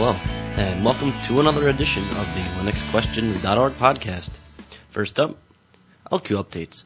Hello, and welcome to another edition of the LinuxQuestions.org podcast. First up, LQ updates.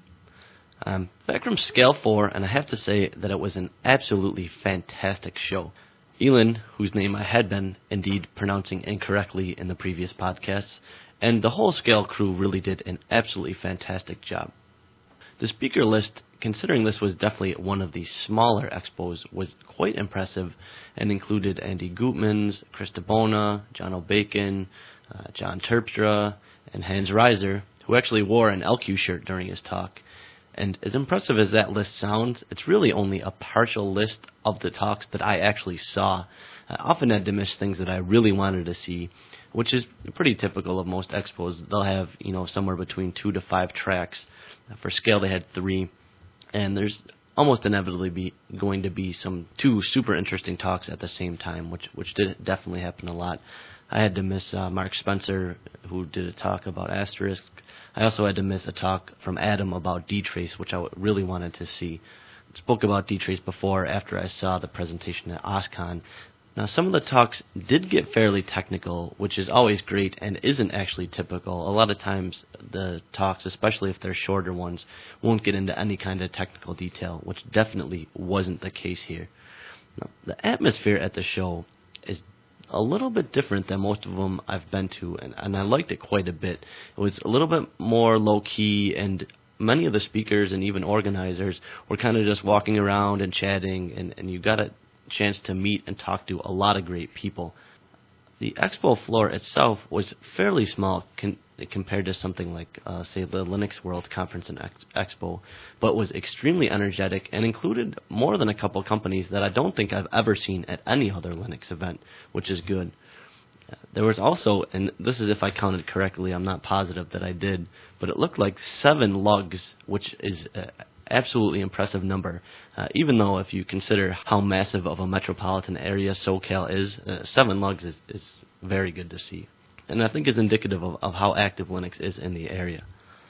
I'm back from Scale 4, and I have to say that it was an absolutely fantastic show. Elin, whose name I had been indeed pronouncing incorrectly in the previous podcasts, and the whole Scale crew really did an absolutely fantastic job. The speaker list, considering this was definitely one of the smaller expos, was quite impressive and included Andy Gutmans, Chris DeBona, John O'Bacon, John Terpstra, and Hans Reiser, who actually wore an LQ shirt during his talk. And as impressive as that list sounds, it's really only a partial list of the talks that I actually saw. I often had to miss things that I really wanted to see, which is pretty typical of most expos. They'll have, somewhere between 2 to 5 tracks. For Scale, they had 3, and there's almost inevitably going to be 2 super interesting talks at the same time, which did definitely happen a lot. I had to miss Mark Spencer, who did a talk about Asterisk. I also had to miss a talk from Adam about dtrace, which I really wanted to see. I spoke about dtrace before after I saw the presentation at OSCON. Now, some of the talks did get fairly technical, which is always great and isn't actually typical. A lot of times the talks, especially if they're shorter ones, won't get into any kind of technical detail, which definitely wasn't the case here. Now, the atmosphere at the show is a little bit different than most of them I've been to, and I liked it quite a bit. It was a little bit more low-key, and many of the speakers and even organizers were kind of just walking around and chatting, and you got a chance to meet and talk to a lot of great people. The expo floor itself was fairly small compared to something like, say, the Linux World Conference and Expo, but was extremely energetic and included more than a couple companies that I don't think I've ever seen at any other Linux event, which is good. There was also, and this is if I counted correctly, I'm not positive that I did, but it looked like 7 lugs, which is absolutely impressive number, even though if you consider how massive of a metropolitan area SoCal is, 7 lugs is very good to see, and I think is indicative of how active Linux is in the area.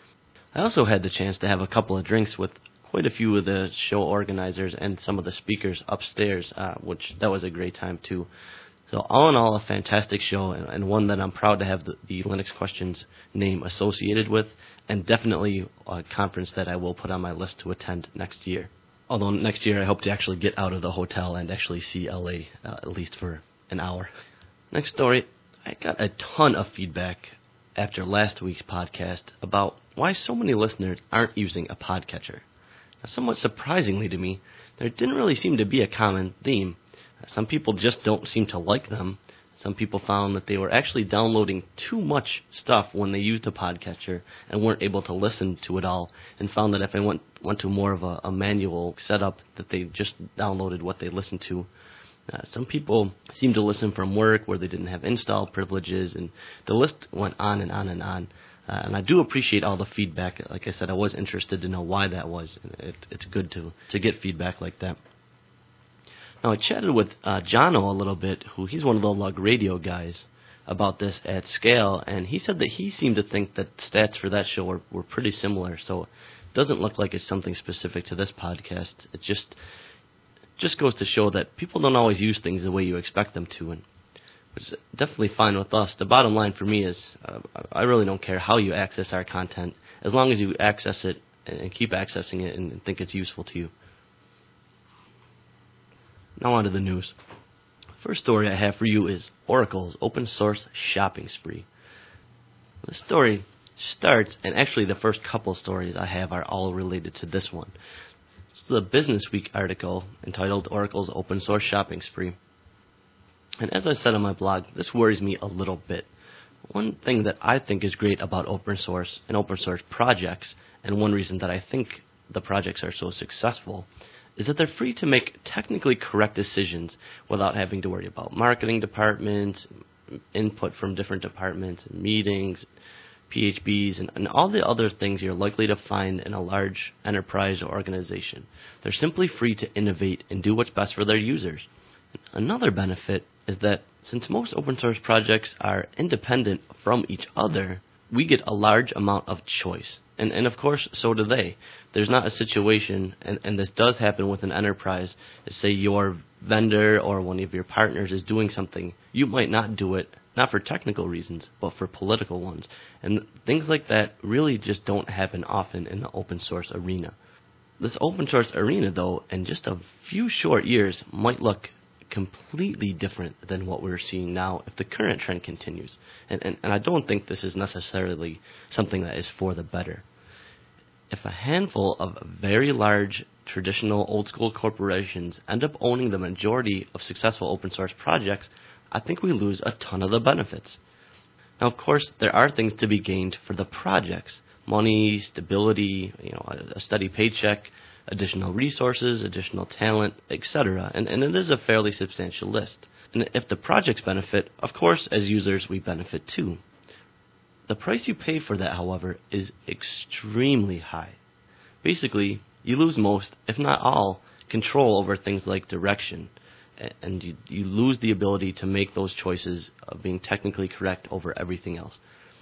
I also had the chance to have a couple of drinks with quite a few of the show organizers and some of the speakers upstairs, which that was a great time too. So all in all, a fantastic show, and one that I'm proud to have the Linux Questions name associated with, and definitely a conference that I will put on my list to attend next year. Although next year I hope to actually get out of the hotel and actually see LA, at least for an hour. Next story, I got a ton of feedback after last week's podcast about why so many listeners aren't using a podcatcher. Now, somewhat surprisingly to me, there didn't really seem to be a common theme. Some people just don't seem to like them. Some people found that they were actually downloading too much stuff when they used a podcatcher and weren't able to listen to it all, and found that if they went to more of a manual setup, that they just downloaded what they listened to. Some people seemed to listen from work where they didn't have install privileges, and the list went on and on and on. And I do appreciate all the feedback. Like I said, I was interested to know why that was. It's good to get feedback like that. Now, I chatted with Jono a little bit, he's one of the Lug Radio guys, about this at Scale, and he said that he seemed to think that stats for that show were pretty similar, so it doesn't look like it's something specific to this podcast. It just goes to show that people don't always use things the way you expect them to, and which is definitely fine with us. The bottom line for me is I really don't care how you access our content, as long as you access it and keep accessing it and think it's useful to you. Now on to the news. First story I have for you is Oracle's open source shopping spree. The story starts, and actually the first couple stories I have are all related to this one. This is a Business Week article entitled Oracle's Open Source Shopping Spree. And as I said on my blog, this worries me a little bit. One thing that I think is great about open source and open source projects, and one reason that I think the projects are so successful, is that they're free to make technically correct decisions without having to worry about marketing departments, input from different departments, meetings, PHBs, and all the other things you're likely to find in a large enterprise or organization. They're simply free to innovate and do what's best for their users. Another benefit is that since most open source projects are independent from each other, we get a large amount of choice. And of course, so do they. There's not a situation, and this does happen with an enterprise, say your vendor or one of your partners is doing something you might not do it, not for technical reasons, but for political ones. And things like that really just don't happen often in the open source arena. This open source arena, though, in just a few short years, might look completely different than what we're seeing now if the current trend continues. And I don't think this is necessarily something that is for the better. If a handful of very large, traditional, old-school corporations end up owning the majority of successful open-source projects, I think we lose a ton of the benefits. Now, of course, there are things to be gained for the projects. Money, stability, a steady paycheck, additional resources, additional talent, etc. And it is a fairly substantial list. And if the projects benefit, of course, as users, we benefit too. The price you pay for that, however, is extremely high. Basically, you lose most, if not all, control over things like direction, and you lose the ability to make those choices of being technically correct over everything else.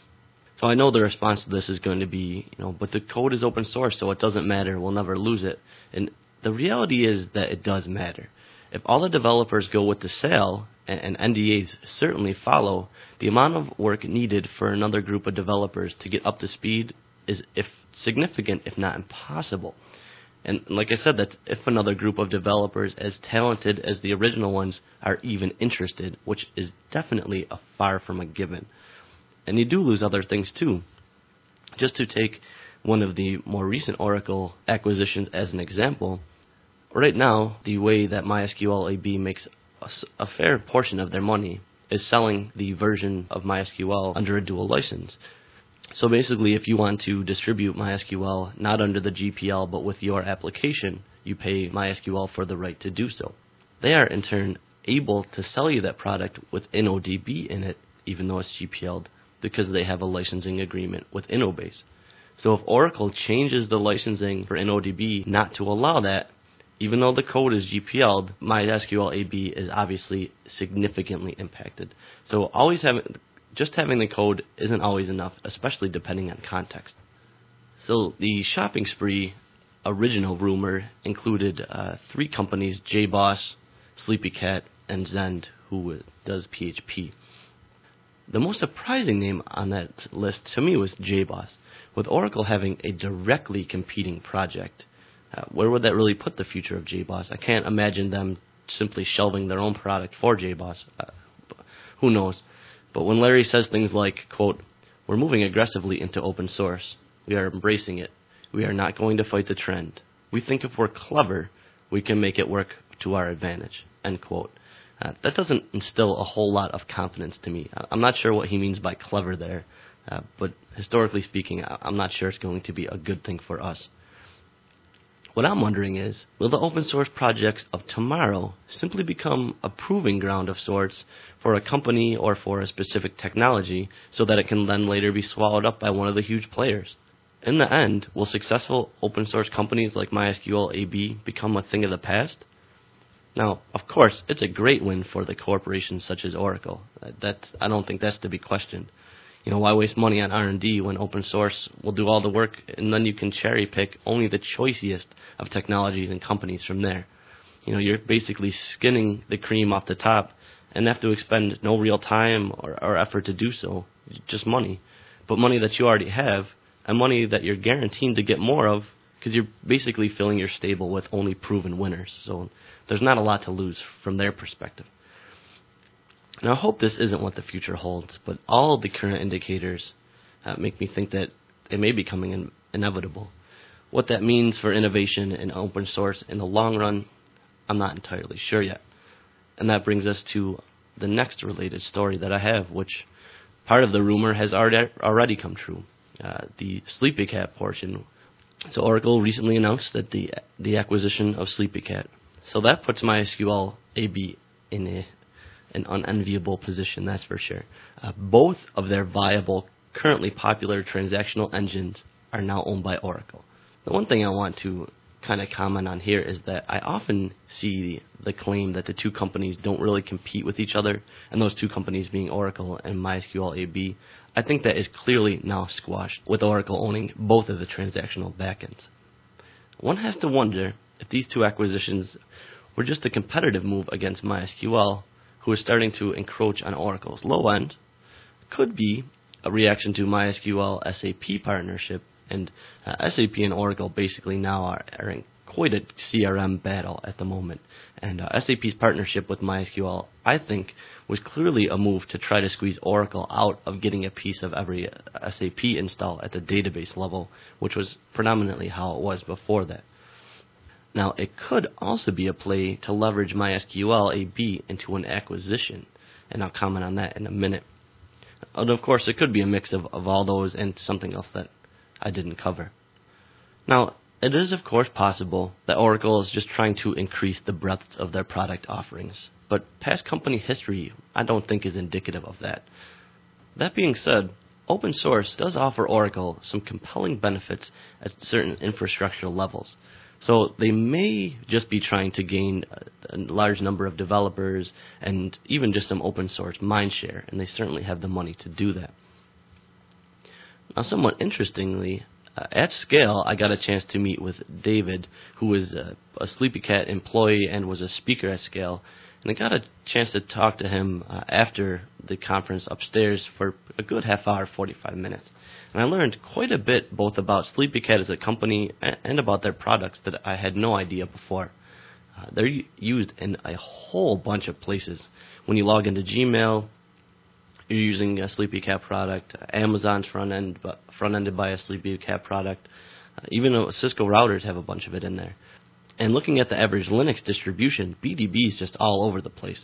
So I know the response to this is going to be, but the code is open source, so it doesn't matter, we'll never lose it. And the reality is that it does matter. If all the developers go with the sale, and NDAs certainly follow, the amount of work needed for another group of developers to get up to speed is significant, if not impossible. And like I said, that if another group of developers as talented as the original ones are even interested, which is definitely far from a given. And you do lose other things too. Just to take one of the more recent Oracle acquisitions as an example, right now, the way that MySQL AB makes a fair portion of their money is selling the version of MySQL under a dual license. So basically, if you want to distribute MySQL not under the GPL but with your application, you pay MySQL for the right to do so. They are in turn able to sell you that product with InnoDB in it, even though it's GPL'd, because they have a licensing agreement with InnoBase. So if Oracle changes the licensing for InnoDB not to allow that, even though the code is GPL'd, MySQL AB is obviously significantly impacted. So just having the code isn't always enough, especially depending on context. So the shopping spree original rumor included 3 companies, JBoss, Sleepycat, and Zend, who does PHP. The most surprising name on that list to me was JBoss, with Oracle having a directly competing project. Where would that really put the future of JBoss? I can't imagine them simply shelving their own product for JBoss. Who knows? But when Larry says things like, quote, "We're moving aggressively into open source. We are embracing it. We are not going to fight the trend. We think if we're clever, we can make it work to our advantage," end quote. That doesn't instill a whole lot of confidence to me. I'm not sure what he means by clever there, but historically speaking, I'm not sure it's going to be a good thing for us. What I'm wondering is, will the open source projects of tomorrow simply become a proving ground of sorts for a company or for a specific technology so that it can then later be swallowed up by one of the huge players? In the end, will successful open source companies like MySQL AB become a thing of the past? Now, of course, it's a great win for the corporations such as Oracle. I don't think that's to be questioned. Why waste money on R&D when open source will do all the work, and then you can cherry pick only the choicest of technologies and companies from there. You're basically skinning the cream off the top and have to expend no real time or effort to do so, just money. But money that you already have, and money that you're guaranteed to get more of, because you're basically filling your stable with only proven winners. So there's not a lot to lose from their perspective. Now, I hope this isn't what the future holds, but all of the current indicators make me think that it may be becoming inevitable. What that means for innovation and open source in the long run, I'm not entirely sure yet. And that brings us to the next related story that I have, which part of the rumor has already come true. The Sleepycat portion. So Oracle recently announced that the acquisition of Sleepycat. So that puts MySQL AB in an unenviable position, that's for sure. Both of their viable, currently popular transactional engines are now owned by Oracle. The one thing I want to kind of comment on here is that I often see the claim that the two companies don't really compete with each other, and those two companies being Oracle and MySQL AB. I think that is clearly now squashed, with Oracle owning both of the transactional backends. One has to wonder if these two acquisitions were just a competitive move against MySQL, who is starting to encroach on Oracle's low end, could be a reaction to MySQL SAP partnership, and SAP and Oracle basically now are in quite a CRM battle at the moment. And SAP's partnership with MySQL, I think, was clearly a move to try to squeeze Oracle out of getting a piece of every SAP install at the database level, which was predominantly how it was before that. Now, it could also be a play to leverage MySQL AB into an acquisition, and I'll comment on that in a minute. And of course, it could be a mix of all those and something else that I didn't cover. Now, it is of course possible that Oracle is just trying to increase the breadth of their product offerings, but past company history I don't think is indicative of that. That being said, open source does offer Oracle some compelling benefits at certain infrastructure levels. So they may just be trying to gain a large number of developers and even just some open source mindshare, and they certainly have the money to do that. Now, somewhat interestingly, at Scale, I got a chance to meet with David, who is a Sleepycat employee and was a speaker at Scale, and I got a chance to talk to him after the conference upstairs for a good half hour, 45 minutes. And I learned quite a bit both about Sleepycat as a company and about their products that I had no idea before. They're used in a whole bunch of places. When you log into Gmail, you're using a Sleepycat product. Amazon's front-ended by a Sleepycat product. Even though Cisco routers have a bunch of it in there. And looking at the average Linux distribution, BDB is just all over the place.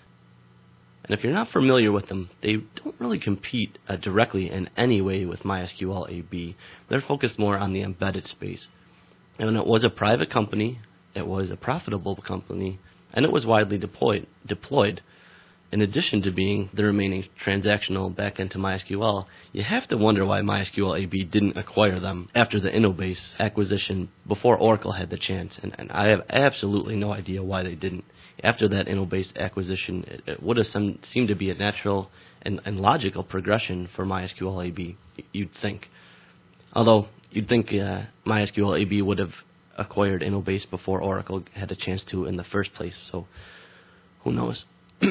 And if you're not familiar with them, they don't really compete directly in any way with MySQL AB. They're focused more on the embedded space. And it was a private company, it was a profitable company, and it was widely deployed. In addition to being the remaining transactional backend to MySQL, you have to wonder why MySQL AB didn't acquire them after the Innobase acquisition before Oracle had the chance, and I have absolutely no idea why they didn't. After that Innobase acquisition, it would have seemed to be a natural and logical progression for MySQL AB, you'd think. Although, you'd think MySQL AB would have acquired Innobase before Oracle had a chance to in the first place, so who knows.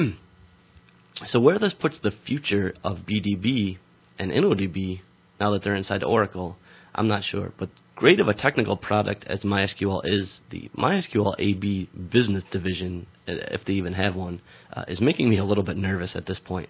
So where this puts the future of BDB and InnoDB, now that they're inside Oracle, I'm not sure. But great of a technical product as MySQL is, the MySQL AB business division, if they even have one, is making me a little bit nervous at this point.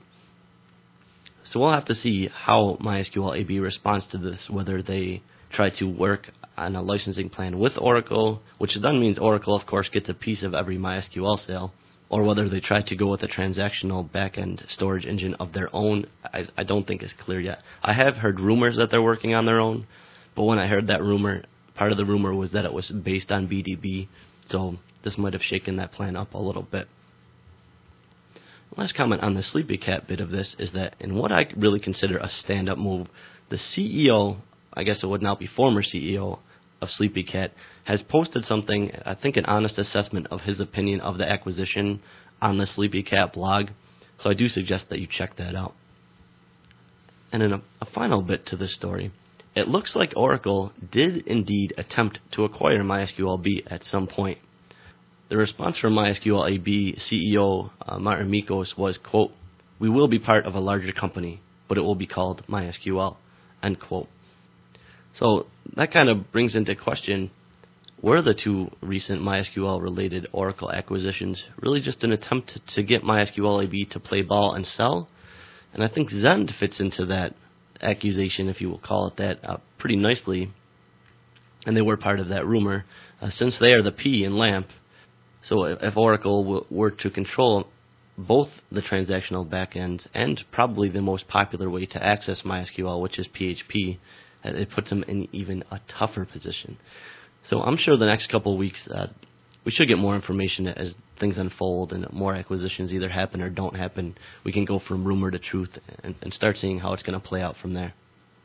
So we'll have to see how MySQL AB responds to this, whether they try to work on a licensing plan with Oracle, which then means Oracle, of course, gets a piece of every MySQL sale, or whether they try to go with a transactional back-end storage engine of their own. I don't think it's clear yet. I have heard rumors that they're working on their own, but when I heard that rumor, part of the rumor was that it was based on BDB, so this might have shaken that plan up a little bit. Last comment on the Sleepycat bit of this is that in what I really consider a stand-up move, the CEO, I guess it would now be former CEO, of Sleepycat, has posted something, I think an honest assessment of his opinion of the acquisition on the Sleepycat blog, so I do suggest that you check that out. And in a final bit to this story, it looks like Oracle did indeed attempt to acquire MySQL AB at some point. The response from MySQL AB CEO Martin Mickos was, quote, "We will be part of a larger company, but it will be called MySQL," end quote. So that kind of brings into question, were the two recent MySQL-related Oracle acquisitions really just an attempt to get MySQL AB to play ball and sell? And I think Zend fits into that accusation, if you will call it that, pretty nicely. And they were part of that rumor, since they are the P in LAMP. So if Oracle were to control both the transactional backends and probably the most popular way to access MySQL, which is PHP, it puts them in even a tougher position. So I'm sure the next couple of weeks we should get more information as things unfold and more acquisitions either happen or don't happen. We can go from rumor to truth and start seeing how it's going to play out from there.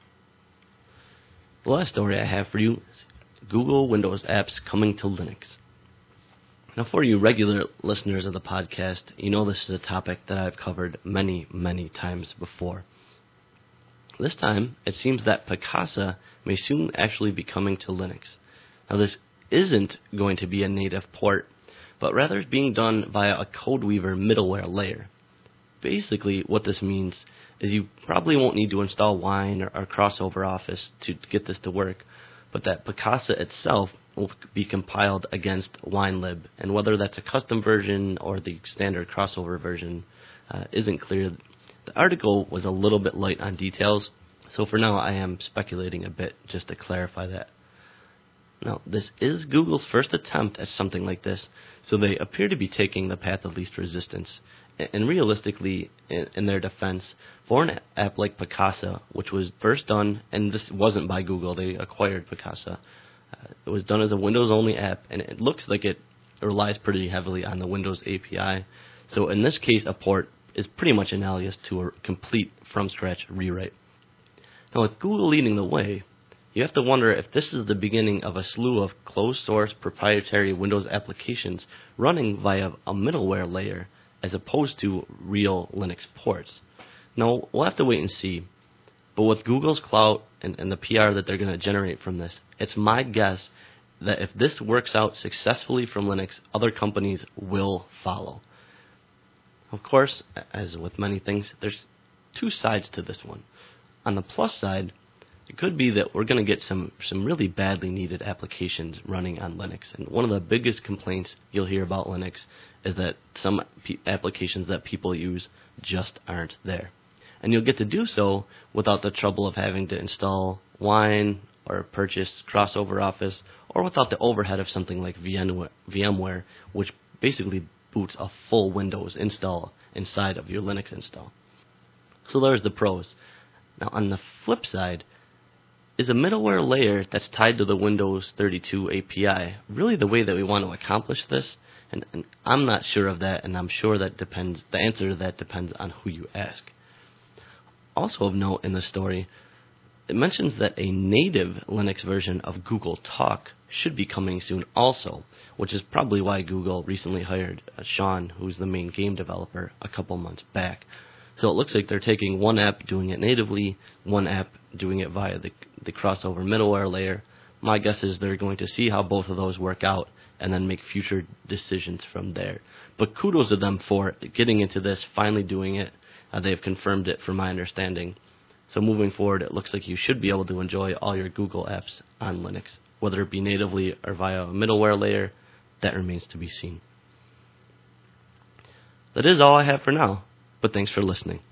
The last story I have for you is Google Windows apps coming to Linux. Now, for you regular listeners of the podcast, you know this is a topic that I've covered many, many times before. This time, it seems that Picasa may soon actually be coming to Linux. Now, this isn't going to be a native port, but rather it's being done via a CodeWeaver middleware layer. Basically, what this means is you probably won't need to install Wine or Crossover Office to get this to work, but that Picasa itself will be compiled against WineLib, and whether that's a custom version or the standard Crossover version isn't clear. The article was a little bit light on details, so for now I am speculating a bit just to clarify that. Now, this is Google's first attempt at something like this, so they appear to be taking the path of least resistance. And realistically, in their defense, for an app like Picasa, which was first done, and this wasn't by Google, they acquired Picasa, it was done as a Windows-only app, and it looks like it relies pretty heavily on the Windows API. So in this case, a port is pretty much analogous to a complete from-scratch rewrite. Now, with Google leading the way, you have to wonder if this is the beginning of a slew of closed-source proprietary Windows applications running via a middleware layer as opposed to real Linux ports. Now, we'll have to wait and see, but with Google's clout and the PR that they're going to generate from this, it's my guess that if this works out successfully from Linux, other companies will follow. Of course, as with many things, there's two sides to this one. On the plus side, it could be that we're going to get some really badly needed applications running on Linux. And one of the biggest complaints you'll hear about Linux is that some applications that people use just aren't there. And you'll get to do so without the trouble of having to install Wine or purchase Crossover Office, or without the overhead of something like VMware, which basically boots a full Windows install inside of your Linux install. So there's the pros. Now, on the flip side, is a middleware layer that's tied to the Windows 32 API really the way that we want to accomplish this? And I'm not sure of that, and I'm sure that depends. The answer to that depends on who you ask. Also of note in the story, it mentions that a native Linux version of Google Talk should be coming soon also, which is probably why Google recently hired Sean, who's the main game developer, a couple months back. So it looks like they're taking one app, doing it natively, one app doing it via the Crossover middleware layer. My guess is they're going to see how both of those work out and then make future decisions from there. But kudos to them for getting into this, finally doing it. They've confirmed it from my understanding. So moving forward, it looks like you should be able to enjoy all your Google apps on Linux, whether it be natively or via a middleware layer. That remains to be seen. That is all I have for now, but thanks for listening.